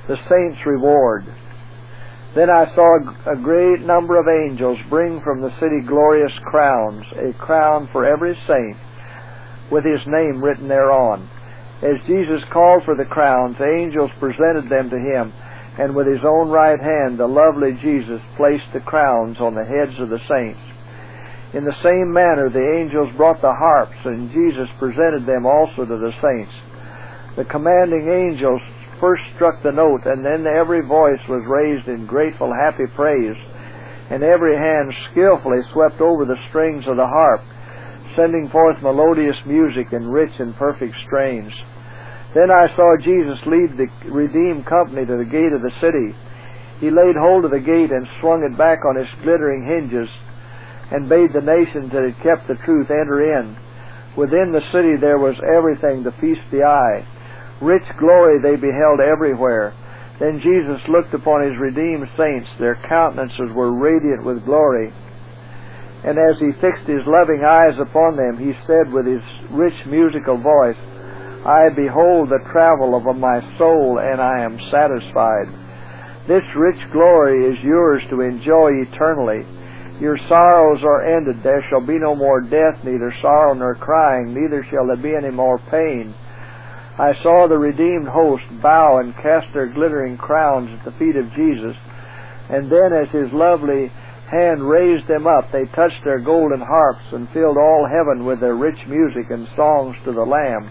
the saints' reward. Then I saw a great number of angels bring from the city glorious crowns, a crown for every saint, with his name written thereon. As Jesus called for the crowns, the angels presented them to him, and with his own right hand the lovely Jesus placed the crowns on the heads of the saints. In the same manner the angels brought the harps, and Jesus presented them also to the saints. The commanding angels first struck the note, and then every voice was raised in grateful, happy praise, and every hand skillfully swept over the strings of the harp, sending forth melodious music in rich and perfect strains. Then I saw Jesus lead the redeemed company to the gate of the city. He laid hold of the gate and swung it back on its glittering hinges, and bade the nations that had kept the truth enter in. Within the city there was everything to feast the eye. Rich glory they beheld everywhere. Then Jesus looked upon his redeemed saints. Their countenances were radiant with glory. And as he fixed his loving eyes upon them, he said with his rich musical voice, I behold the travel of my soul, and I am satisfied. This rich glory is yours to enjoy eternally. Your sorrows are ended. There shall be no more death, neither sorrow nor crying, neither shall there be any more pain. I saw the redeemed host bow and cast their glittering crowns at the feet of Jesus, and then as his lovely hand raised them up, they touched their golden harps and filled all heaven with their rich music and songs to the Lamb.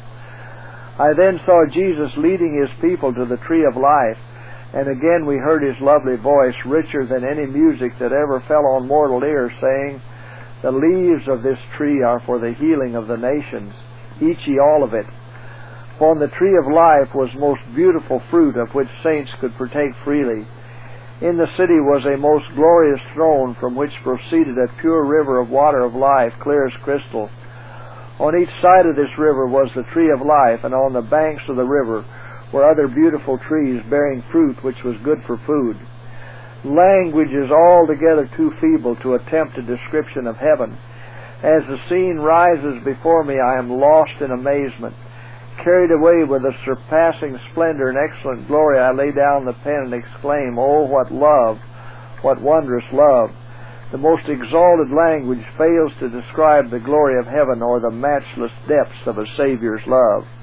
I then saw Jesus leading his people to the tree of life, and again we heard his lovely voice, richer than any music that ever fell on mortal ear, saying, The leaves of this tree are for the healing of the nations. Eat ye all of it. For on the tree of life was most beautiful fruit, of which saints could partake freely. In the city was a most glorious throne, from which proceeded a pure river of water of life, clear as crystal. On each side of this river was the tree of life, and on the banks of the river were other beautiful trees bearing fruit which was good for food. Language is altogether too feeble to attempt a description of heaven. As the scene rises before me, I am lost in amazement. Carried away with a surpassing splendor and excellent glory, I lay down the pen and exclaim, Oh, what love! What wondrous love! The most exalted language fails to describe the glory of heaven or the matchless depths of a Savior's love.